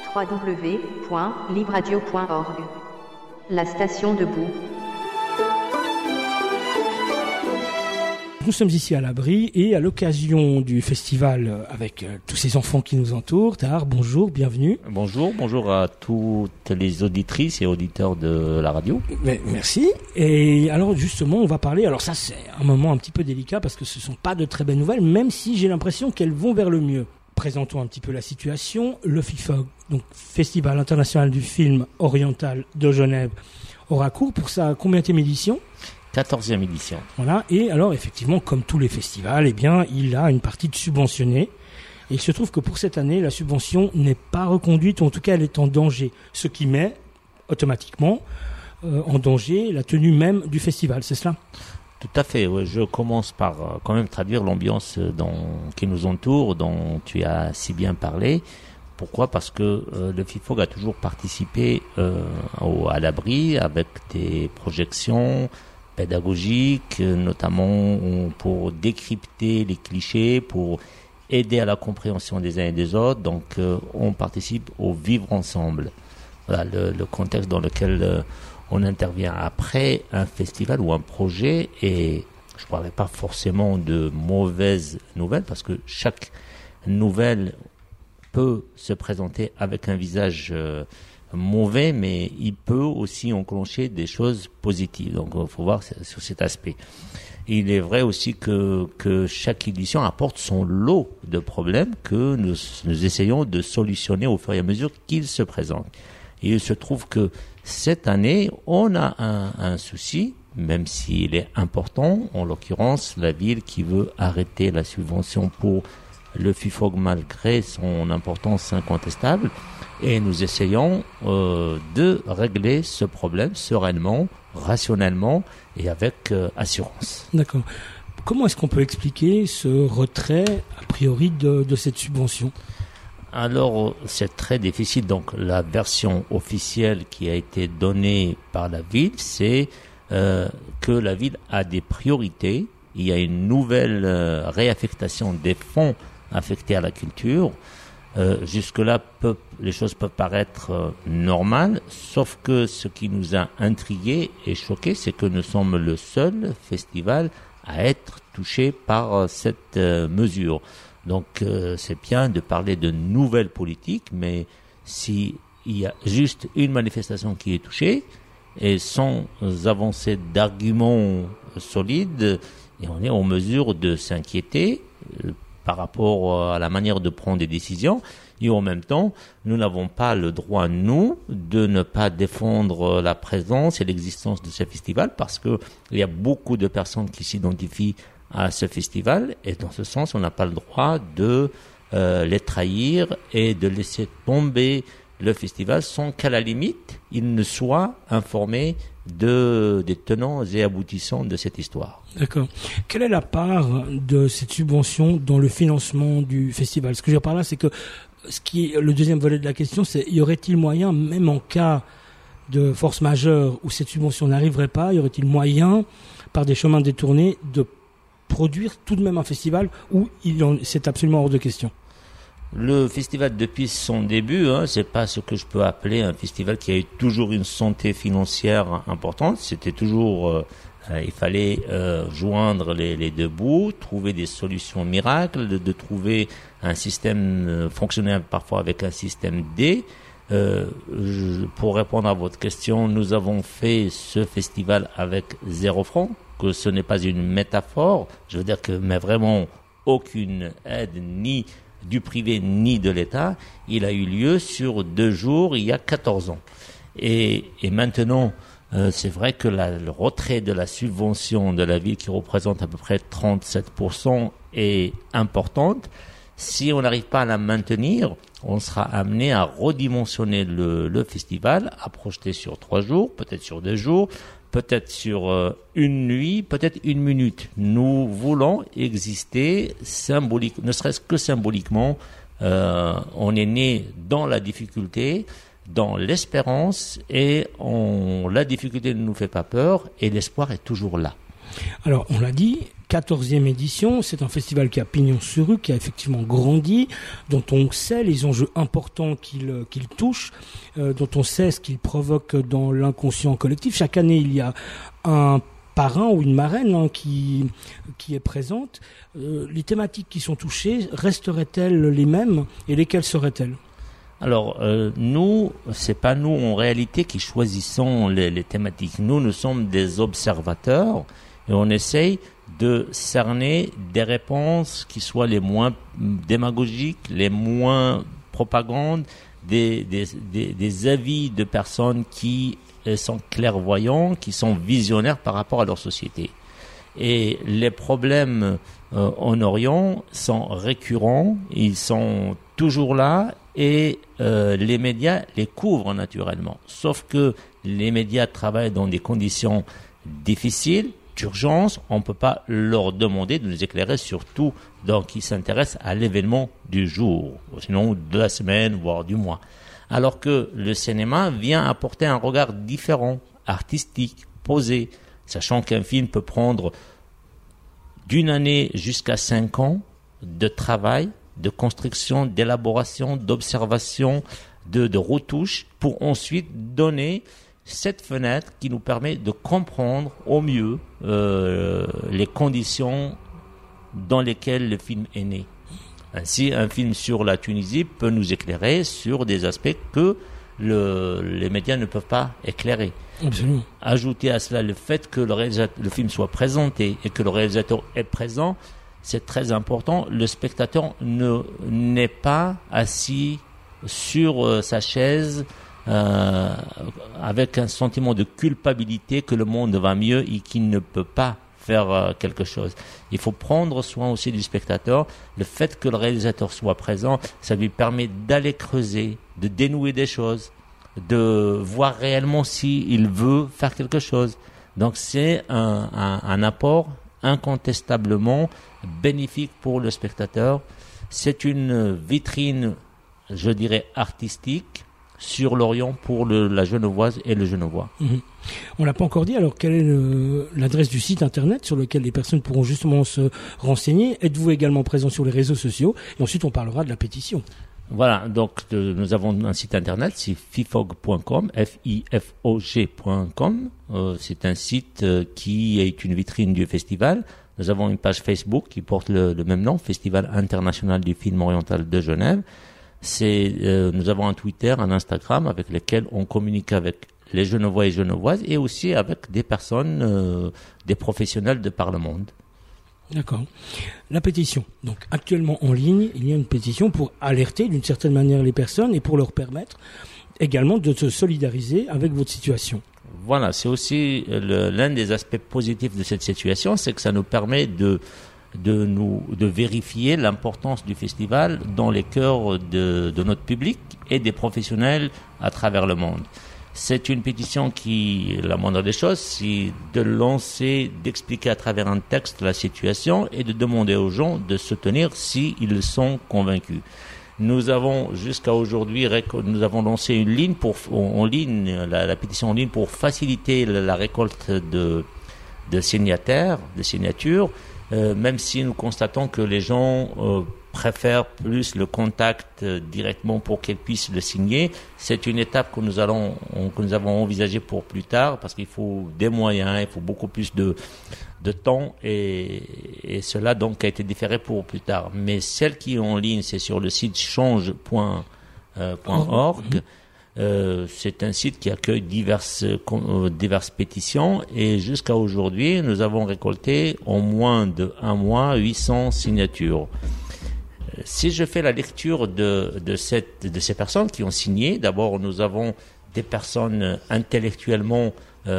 www.libradio.org. La station debout. Nous sommes ici à l'Abri et à l'occasion du festival avec tous ces enfants qui nous entourent. Tahar, bonjour, bienvenue. Bonjour à toutes les auditrices et auditeurs de la radio. Merci. Et alors justement, on va parler, alors ça c'est un moment un petit peu délicat parce que ce ne sont pas de très belles nouvelles, même si j'ai l'impression qu'elles vont vers le mieux. Présentons un petit peu la situation. Le FIFOG, donc Festival international du film oriental de Genève, aura cours pour sa combienième édition ? 14e édition. Voilà. Et alors, effectivement, comme tous les festivals, eh bien, il a une partie de subventionnée. Et il se trouve que pour cette année, la subvention n'est pas reconduite, ou en tout cas, elle est en danger. Ce qui met automatiquement en danger la tenue même du festival, c'est cela ? Tout à fait. Ouais. Je commence par quand même traduire l'ambiance qui nous entoure, dont tu as si bien parlé. Pourquoi ? Parce que le FIFOG a toujours participé à l'Abri avec des projections pédagogiques, notamment pour décrypter les clichés, pour aider à la compréhension des uns et des autres. Donc, on participe au vivre ensemble. Voilà le contexte dans lequel on intervient après un festival ou un projet. Et je ne parlerai pas forcément de mauvaises nouvelles, parce que chaque nouvelle peut se présenter avec un visage mauvais, mais il peut aussi enclencher des choses positives. Donc, il faut voir sur cet aspect. Il est vrai aussi que chaque édition apporte son lot de problèmes que nous essayons de solutionner au fur et à mesure qu'ils se présentent. Et il se trouve que cette année, on a un souci, même s'il est important, en l'occurrence, la ville qui veut arrêter la subvention pour le FIFOG malgré son importance incontestable. Et nous essayons de régler ce problème sereinement, rationnellement et avec assurance. D'accord. Comment est-ce qu'on peut expliquer ce retrait, a priori, de cette subvention ? Alors, c'est très difficile. Donc, la version officielle qui a été donnée par la ville, c'est que la ville a des priorités. Il y a une nouvelle réaffectation des fonds affectés à la culture. Jusque-là, les choses peuvent paraître normales, sauf que ce qui nous a intrigués et choqués, c'est que nous sommes le seul festival à être touché par cette mesure. Donc, c'est bien de parler de nouvelles politiques, mais s'il y a juste une manifestation qui est touchée, et sans avancer d'arguments solides, et on est en mesure de s'inquiéter par rapport à la manière de prendre des décisions, et en même temps, nous n'avons pas le droit, nous, de ne pas défendre la présence et l'existence de ce festival, parce que il y a beaucoup de personnes qui s'identifient à ce festival, et dans ce sens, on n'a pas le droit de les trahir et de laisser tomber le festival sans qu'à la limite, ils ne soient informés des tenants et aboutissants de cette histoire. D'accord. Quelle est la part de cette subvention dans le financement du festival ? Ce que je veux dire par là, c'est que le deuxième volet de la question, c'est y aurait-il moyen, même en cas de force majeure où cette subvention n'arriverait pas, y aurait-il moyen, par des chemins détournés, de produire tout de même un festival où c'est absolument hors de question ? Le festival, depuis son début, c'est pas ce que je peux appeler un festival qui a eu toujours une santé financière importante. C'était toujours, il fallait joindre les deux bouts, trouver des solutions miracles, de trouver un système fonctionnel parfois avec un système D. Pour répondre à votre question, nous avons fait ce festival avec 0 francs, que ce n'est pas une métaphore. Je veux dire que, mais vraiment aucune aide ni du privé ni de l'État. Il a eu lieu sur 2 jours il y a 14 ans. Et maintenant, c'est vrai que le retrait de la subvention de la ville qui représente à peu près 37% est importante. Si on n'arrive pas à la maintenir, on sera amené à redimensionner le festival, à projeter sur 3 jours, peut-être sur 2 jours, peut-être sur une nuit, peut-être 1 minute. Nous voulons exister symbolique, ne serait-ce que symboliquement. On est né dans la difficulté, dans l'espérance, et la difficulté ne nous fait pas peur, et l'espoir est toujours là. Alors, on l'a dit, 14e édition. C'est un festival qui a pignon sur rue, qui a effectivement grandi, dont on sait les enjeux importants qu'il touche, dont on sait ce qu'il provoque dans l'inconscient collectif. Chaque année, il y a un parrain ou une marraine qui est présente. Les thématiques qui sont touchées resteraient-elles les mêmes et lesquelles seraient-elles ? Alors, nous, c'est pas nous en réalité qui choisissons les thématiques. Nous sommes des observateurs et on essaye de cerner des réponses qui soient les moins démagogiques, les moins propagandes, des avis de personnes qui sont clairvoyants, qui sont visionnaires par rapport à leur société. Et les problèmes en Orient sont récurrents, ils sont toujours là et les médias les couvrent naturellement. Sauf que les médias travaillent dans des conditions difficiles, d'urgence, on ne peut pas leur demander de nous éclairer sur tout qui s'intéresse à l'événement du jour, sinon de la semaine, voire du mois. Alors que le cinéma vient apporter un regard différent, artistique, posé, sachant qu'un film peut prendre d'une année jusqu'à 5 ans de travail, de construction, d'élaboration, d'observation, de retouche, pour ensuite donner cette fenêtre qui nous permet de comprendre au mieux les conditions dans lesquelles le film est né. Ainsi, un film sur la Tunisie peut nous éclairer sur des aspects que les médias ne peuvent pas éclairer. Absolument. Ajouter à cela le fait que le film soit présenté et que le réalisateur est présent, c'est très important. Le spectateur n'est pas assis sur sa chaise avec un sentiment de culpabilité que le monde va mieux et qu'il ne peut pas faire quelque chose. Il faut prendre soin aussi du spectateur. Le fait que le réalisateur soit présent, ça lui permet d'aller creuser, de dénouer des choses, de voir réellement s'il veut faire quelque chose. Donc c'est un apport incontestablement bénéfique pour le spectateur. C'est une vitrine, je dirais, artistique sur l'Orient pour la Genevoise et le Genevois. On l'a pas encore dit, alors quelle est l'adresse du site internet sur lequel les personnes pourront justement se renseigner? Êtes-vous également présent sur les réseaux sociaux? Et ensuite on parlera de la pétition. Voilà, donc nous avons un site internet, c'est fifog.com, fifog.com. C'est un site qui est une vitrine du festival. Nous avons une page Facebook qui porte le même nom, Festival international du film oriental de Genève. Nous avons un Twitter, un Instagram avec lesquels on communique avec les Genevois et Genevoises et aussi avec des personnes, des professionnels de par le monde. D'accord. La pétition. Donc actuellement en ligne, il y a une pétition pour alerter d'une certaine manière les personnes et pour leur permettre également de se solidariser avec votre situation. Voilà, c'est aussi l'un des aspects positifs de cette situation, c'est que ça nous permet de vérifier l'importance du festival dans les cœurs de notre public et des professionnels à travers le monde. C'est une pétition qui, la moindre des choses, c'est de lancer, d'expliquer à travers un texte la situation et de demander aux gens de se tenir s'ils sont convaincus. Nous avons jusqu'à aujourd'hui, nous avons lancé une ligne en ligne, la pétition en ligne pour faciliter la récolte de signatures, même si nous constatons que les gens préfèrent plus le contact directement pour qu'ils puissent le signer. C'est une étape que nous avons envisagée pour plus tard parce qu'il faut des moyens, il faut beaucoup plus de temps et cela donc a été différé pour plus tard. Mais celle qui est en ligne, c'est sur le site change.org. C'est un site qui accueille diverses pétitions et jusqu'à aujourd'hui, nous avons récolté en moins d'un mois 800 signatures. Si je fais la lecture de ces personnes qui ont signé, d'abord nous avons des personnes intellectuellement,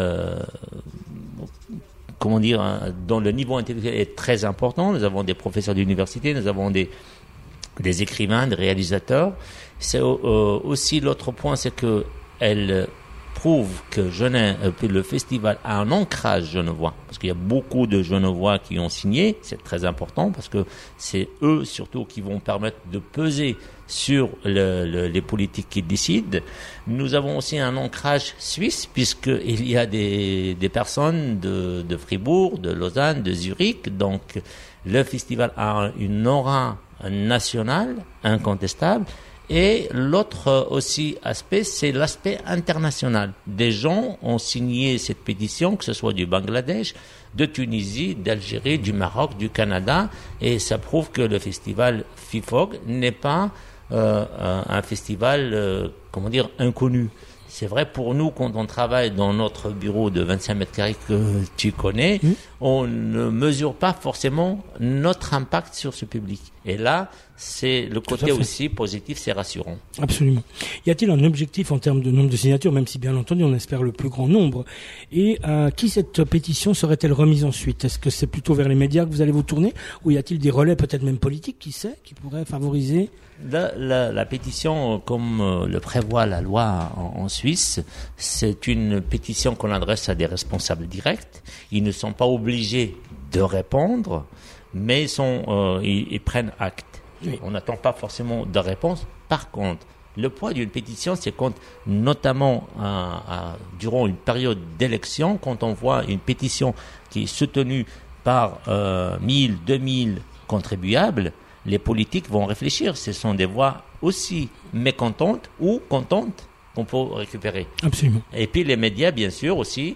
dont le niveau intellectuel est très important. Nous avons des professeurs d'université, nous avons des écrivains, des réalisateurs. C'est aussi l'autre point, c'est que elle prouve que le festival a un ancrage genevois, parce qu'il y a beaucoup de Genevois qui ont signé. C'est très important parce que c'est eux surtout qui vont permettre de peser sur les politiques qu'ils décident. Nous avons aussi un ancrage suisse, puisqu'il y a des personnes de Fribourg, de Lausanne, de Zurich. Donc, le festival a une aura nationale incontestable. Et l'autre aussi aspect, c'est l'aspect international. Des gens ont signé cette pétition, que ce soit du Bangladesh, de Tunisie, d'Algérie, du Maroc, du Canada, et ça prouve que le festival FIFOG n'est pas un festival, inconnu. C'est vrai pour nous, quand on travaille dans notre bureau de 25 mètres carrés que tu connais, on ne mesure pas forcément notre impact sur ce public. Et là, c'est le côté aussi positif, c'est rassurant. Absolument. Y a-t-il un objectif en termes de nombre de signatures, même si bien entendu on espère le plus grand nombre? Et qui cette pétition serait-elle remise ensuite? Est-ce que c'est plutôt vers les médias que vous allez vous tourner, ou y a-t-il des relais peut-être même politiques, qui sait, qui pourraient favoriser? La pétition, comme le prévoit la loi en Suisse, c'est une pétition qu'on adresse à des responsables directs. Ils ne sont pas obligés de répondre, mais ils prennent acte. Oui. On n'attend pas forcément de réponse. Par contre, le poids d'une pétition, c'est quand, notamment durant une période d'élection, quand on voit une pétition qui est soutenue par 1000, 2000 contribuables, les politiques vont réfléchir. Ce sont des voix aussi mécontentes ou contentes qu'on peut récupérer. Absolument. Et puis les médias, bien sûr, aussi.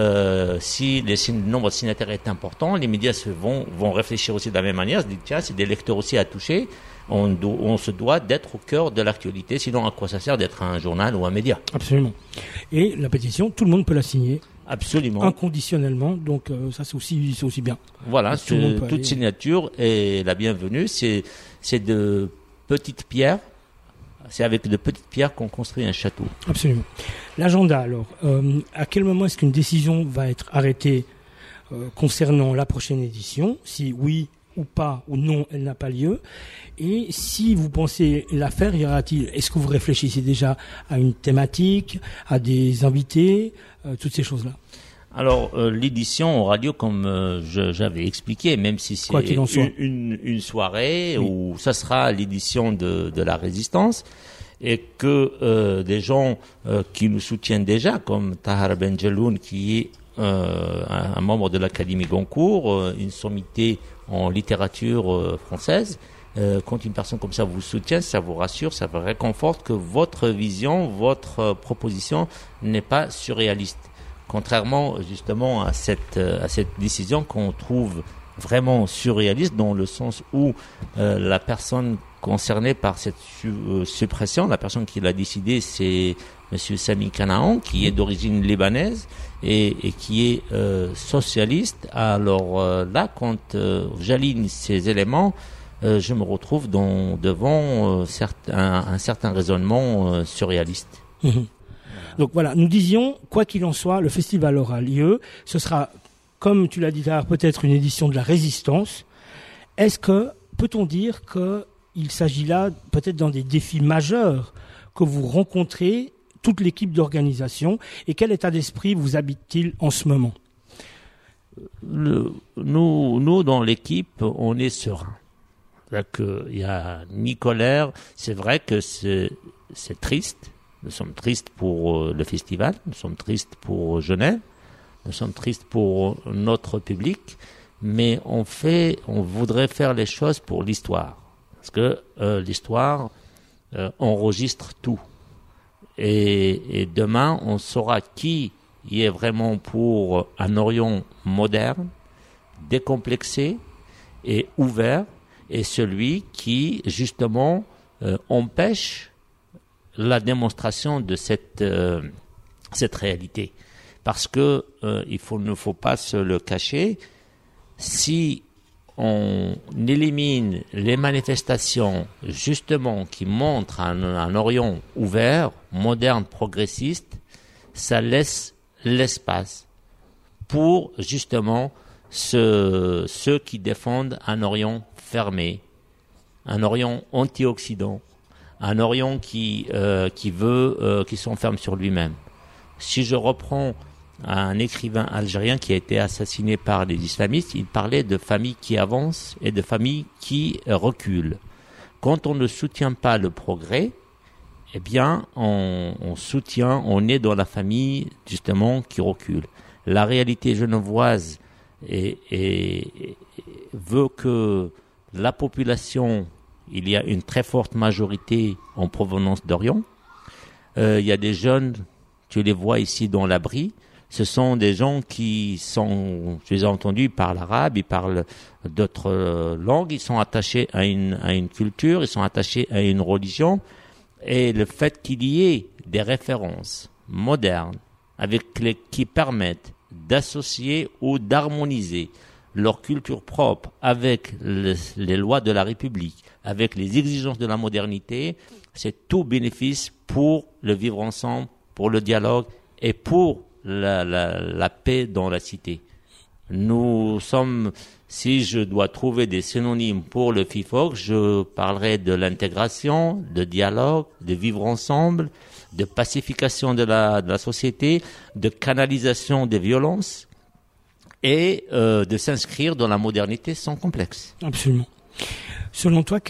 Si le nombre de signataires est important, les médias vont réfléchir aussi de la même manière. Se disent, tiens, c'est des lecteurs aussi à toucher. On se doit d'être au cœur de l'actualité. Sinon, à quoi ça sert d'être un journal ou un média? Absolument. Et la pétition, tout le monde peut la signer. Absolument. Inconditionnellement. Donc, ça, c'est aussi bien. Voilà. Toute signature est la bienvenue. C'est de petites pierres. C'est avec de petites pierres qu'on construit un château. Absolument. L'agenda, alors, à quel moment est-ce qu'une décision va être arrêtée concernant la prochaine édition? Si oui ou pas, ou non, elle n'a pas lieu. Et si vous pensez la faire, est-ce que vous réfléchissez déjà à une thématique, à des invités, toutes ces choses-là? Alors, l'édition aura lieu comme j'avais expliqué, même si c'est une soirée où ça sera l'édition de la Résistance, et que des gens qui nous soutiennent déjà, comme Tahar Benjeloun, qui est un membre de l'Académie Goncourt, une sommité en littérature française, quand une personne comme ça vous soutient, ça vous rassure, ça vous réconforte que votre vision, votre proposition n'est pas surréaliste. Contrairement justement à cette décision qu'on trouve vraiment surréaliste, dans le sens où la personne concernée par cette suppression, la personne qui l'a décidé, c'est Monsieur Sami Kanaan, qui est d'origine libanaise et qui est socialiste. Alors là, quand j'aligne ces éléments, je me retrouve devant un certain raisonnement surréaliste. Mmh. Donc voilà, nous disions, quoi qu'il en soit, le festival aura lieu. Ce sera, comme tu l'as dit, peut-être une édition de la Résistance. Peut-on dire qu'il s'agit là peut-être d'un des défis majeurs que vous rencontrez, toute l'équipe d'organisation, et quel état d'esprit vous habite-t-il en ce moment? Nous, dans l'équipe, on est serein. Il y a ni colère. C'est vrai que c'est triste. Nous sommes tristes pour le festival, nous sommes tristes pour Genève, nous sommes tristes pour notre public, mais on voudrait faire les choses pour l'histoire. Parce que l'histoire enregistre tout. Et demain, on saura qui y est vraiment pour un Orient moderne, décomplexé et ouvert, et celui qui, justement, empêche la démonstration de cette réalité. Parce que ne faut pas se le cacher, si on élimine les manifestations justement qui montrent un Orient ouvert, moderne, progressiste, ça laisse l'espace pour justement ceux qui défendent un Orient fermé, un Orient anti-Occident, un Orient qui s'enferme sur lui-même. Si je reprends un écrivain algérien qui a été assassiné par les islamistes, il parlait de familles qui avancent et de familles qui reculent. Quand on ne soutient pas le progrès, eh bien, on est dans la famille, justement, qui recule. La réalité genevoise veut que la population, il y a une très forte majorité en provenance d'Orient. Il y a des jeunes, tu les vois ici dans l'abri. Ce sont des gens qui sont, je les ai entendus, ils parlent arabe, ils parlent d'autres langues, ils sont attachés à une culture, ils sont attachés à une religion. Et le fait qu'il y ait des références modernes qui permettent d'associer ou d'harmoniser leur culture propre avec les lois de la République, avec les exigences de la modernité, c'est tout bénéfice pour le vivre ensemble, pour le dialogue et pour la paix dans la cité. Nous sommes, si je dois trouver des synonymes pour le FIFOG, je parlerai de l'intégration, de dialogue, de vivre ensemble, de pacification de la société, de canalisation des violences et de s'inscrire dans la modernité sans complexe. Absolument. Selon toi,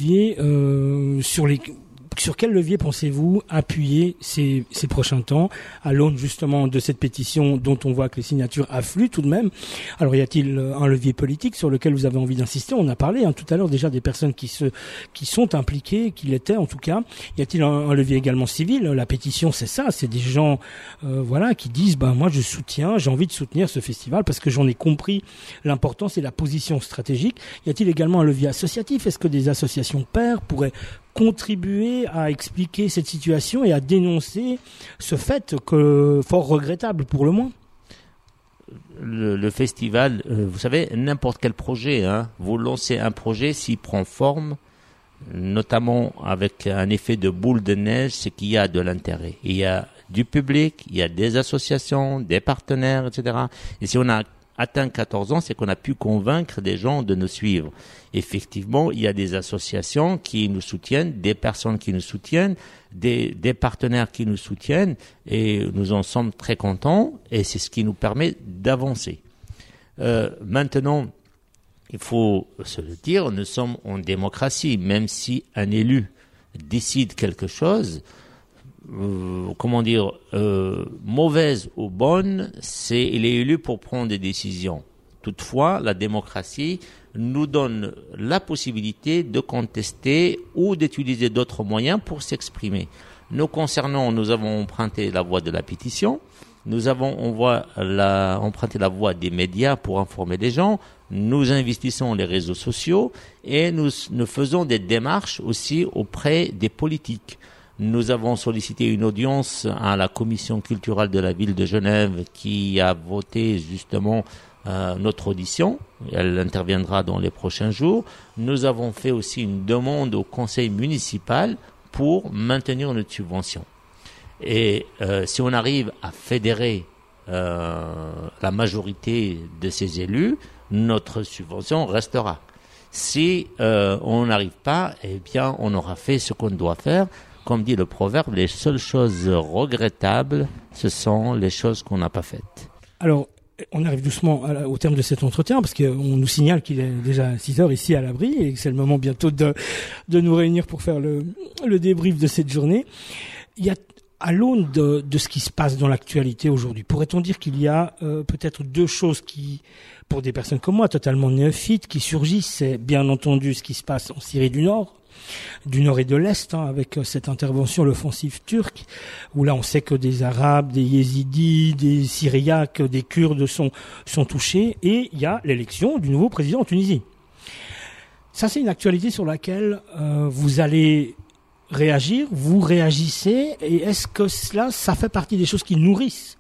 sur quel levier pensez-vous appuyer ces prochains temps à l'aune justement de cette pétition dont on voit que les signatures affluent tout de même? Alors y a-t-il un levier politique sur lequel vous avez envie d'insister? On a parlé tout à l'heure déjà des personnes qui sont impliquées, qui l'étaient en tout cas. Y a-t-il un levier également civil? La pétition, c'est ça, c'est des gens qui disent moi j'ai envie de soutenir ce festival parce que j'en ai compris l'importance et la position stratégique. Y a-t-il également un levier associatif? Est-ce que des associations pairs pourraient contribuer à expliquer cette situation et à dénoncer ce fait fort regrettable pour le moins? Le festival, vous savez, n'importe quel projet, vous lancez un projet, s'il prend forme, notamment avec un effet de boule de neige, c'est qu'il y a de l'intérêt. Il y a du public, il y a des associations, des partenaires, etc. Et si on a atteint 14 ans, c'est qu'on a pu convaincre des gens de nous suivre. Effectivement, il y a des associations qui nous soutiennent, des personnes qui nous soutiennent, des partenaires qui nous soutiennent, et nous en sommes très contents, et c'est ce qui nous permet d'avancer. Maintenant, il faut se le dire, nous sommes en démocratie, même si un élu décide quelque chose, mauvaise ou bonne, il est élu pour prendre des décisions. Toutefois, la démocratie nous donne la possibilité de contester ou d'utiliser d'autres moyens pour s'exprimer. Nous concernant, nous avons emprunté la voie de la pétition, nous avons emprunté la voie des médias pour informer les gens, nous investissons les réseaux sociaux et nous faisons des démarches aussi auprès des politiques. Nous avons sollicité une audience à la commission culturelle de la ville de Genève qui a voté justement notre audition. Elle interviendra dans les prochains jours. Nous avons fait aussi une demande au conseil municipal pour maintenir notre subvention. Et si on arrive à fédérer la majorité de ces élus, notre subvention restera. Si on n'arrive pas, eh bien on aura fait ce qu'on doit faire. Comme dit le proverbe, les seules choses regrettables, ce sont les choses qu'on n'a pas faites. Alors, on arrive doucement au terme de cet entretien, parce qu'on nous signale qu'il est déjà 6 heures ici à l'abri, et que c'est le moment bientôt de nous réunir pour faire le débrief de cette journée. Il y a, à l'aune de ce qui se passe dans l'actualité aujourd'hui, pourrait-on dire qu'il y a peut-être deux choses qui, pour des personnes comme moi, totalement néophytes, qui surgissent? C'est bien entendu ce qui se passe en Syrie du Nord et de l'Est, avec cette intervention, l'offensive turque, où là on sait que des Arabes, des Yézidis, des Syriaques, des Kurdes sont touchés, et il y a l'élection du nouveau président en Tunisie. Ça, c'est une actualité sur laquelle vous allez réagir, vous réagissez, et est-ce que ça fait partie des choses qui nourrissent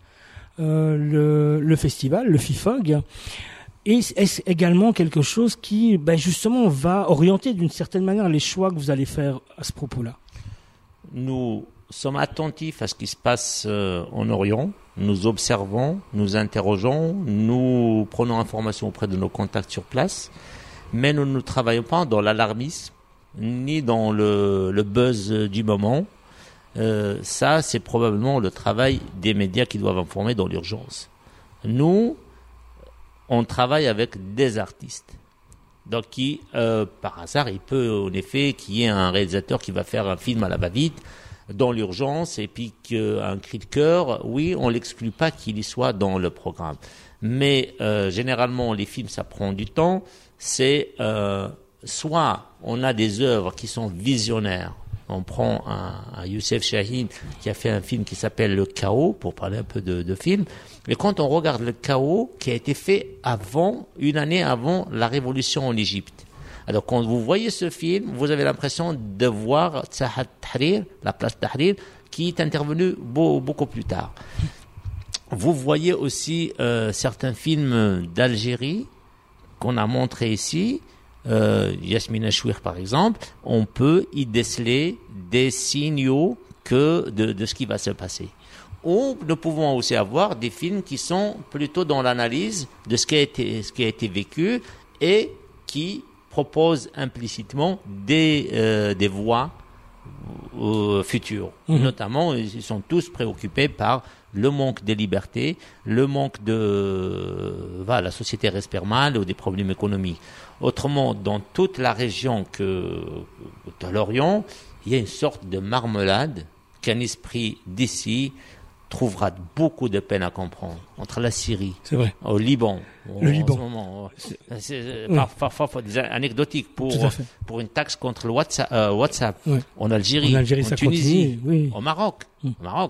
le festival, le FIFOG? Et est-ce également quelque chose qui, justement, va orienter d'une certaine manière les choix que vous allez faire à ce propos-là? Nous sommes attentifs à ce qui se passe en Orient. Nous observons, nous interrogeons, nous prenons information auprès de nos contacts sur place. Mais nous ne travaillons pas dans l'alarmisme, ni dans le buzz du moment. Ça, c'est probablement le travail des médias qui doivent informer dans l'urgence. Nous, on travaille avec des artistes. Donc qui, par hasard, il peut en effet qu'il y ait un réalisateur qui va faire un film à la va-vite, dans l'urgence, et puis qu'un cri de cœur, oui, on l'exclut pas qu'il y soit dans le programme. Mais généralement, les films, ça prend du temps. C'est soit on a des œuvres qui sont visionnaires. On prend un Youssef Chahine qui a fait un film qui s'appelle Le Chaos, pour parler un peu de film. Et quand on regarde Le Chaos, qui a été fait une année avant la révolution en Égypte. Alors, quand vous voyez ce film, vous avez l'impression de voir Zaha Tahrir, la place Tahrir, qui est intervenue beaucoup plus tard. Vous voyez aussi certains films d'Algérie qu'on a montrés ici. Yasmina Chouir, par exemple, on peut y déceler des signaux de ce qui va se passer. Ou nous pouvons aussi avoir des films qui sont plutôt dans l'analyse de ce qui a été vécu et qui propose implicitement des voies futures. Notamment, ils sont tous préoccupés par le manque de liberté, le manque la société respire mal ou des problèmes économiques. Autrement, dans toute la région de l'Orient, il y a une sorte de marmelade qu'un esprit d'ici trouvera beaucoup de peine à comprendre. Entre la Syrie, c'est vrai, au Liban, le Liban. En ce moment, c'est parfois des anecdotiques pour une taxe contre le WhatsApp. Oui. En Algérie, en Tunisie, oui. au Maroc. Au Maroc.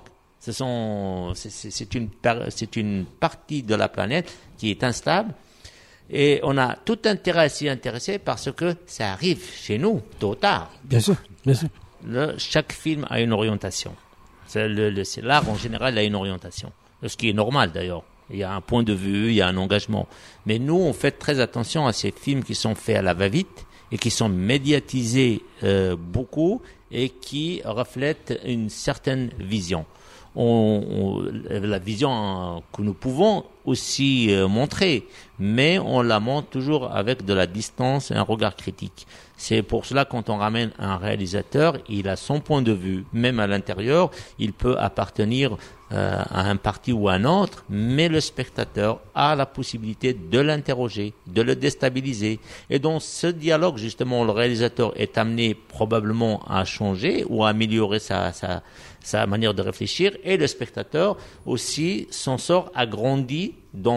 C'est une partie de la planète qui est instable. Et on a tout intérêt à s'y intéresser parce que ça arrive chez nous, tôt ou tard. Bien sûr, bien sûr. Chaque film a une orientation. L'art, en général, a une orientation. Ce qui est normal, d'ailleurs. Il y a un point de vue, il y a un engagement. Mais nous, on fait très attention à ces films qui sont faits à la va-vite et qui sont médiatisés beaucoup et qui reflètent une certaine vision. La vision que nous pouvons aussi montrer, mais on la montre toujours avec de la distance et un regard critique. C'est pour cela, quand on ramène un réalisateur, il a son point de vue, même à l'intérieur, il peut appartenir à un parti ou à un autre, mais le spectateur a la possibilité de l'interroger, de le déstabiliser. Et dans ce dialogue, justement, le réalisateur est amené probablement à changer ou à améliorer sa manière de réfléchir, et le spectateur aussi s'en sort agrandi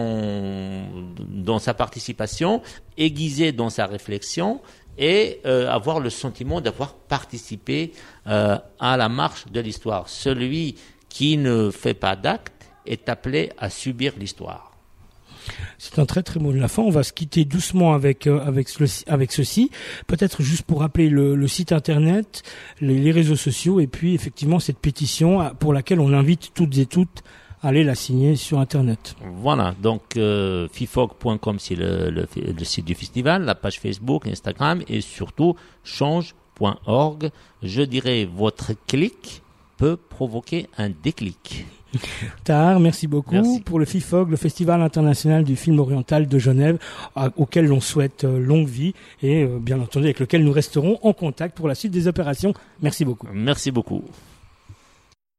dans sa participation, aiguisé dans sa réflexion, et avoir le sentiment d'avoir participé à la marche de l'histoire. Celui qui ne fait pas d'acte est appelé à subir l'histoire. C'est un très très mot de la fin. On va se quitter doucement avec ceci. Peut-être juste pour rappeler le site internet, les réseaux sociaux, et puis effectivement cette pétition pour laquelle on invite toutes et toutes à aller la signer sur internet. Voilà, donc fifog.com, c'est le site du festival, la page Facebook, Instagram, et surtout change.org. Je dirais votre clic peut provoquer un déclic. Tahar, merci beaucoup. Merci. Pour le FIFOG, le Festival international du film oriental de Genève, auquel l'on souhaite longue vie et bien entendu avec lequel nous resterons en contact pour la suite des opérations. Merci beaucoup. Merci beaucoup.